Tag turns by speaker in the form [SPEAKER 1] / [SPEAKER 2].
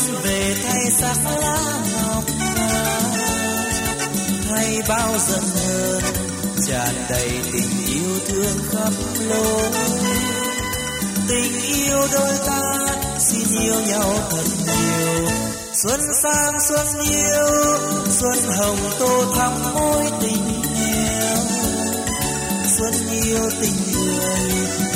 [SPEAKER 1] về thay sắc lá ngọc ngà, thay bao giận hờn tràn đầy tình yêu thương khắp lối. Tình yêu đôi ta xin yêu nhau thật nhiều. Xuân sang xuân yêu, xuân hồng tô thắm mối tình nghèo. Xuân yêu tình người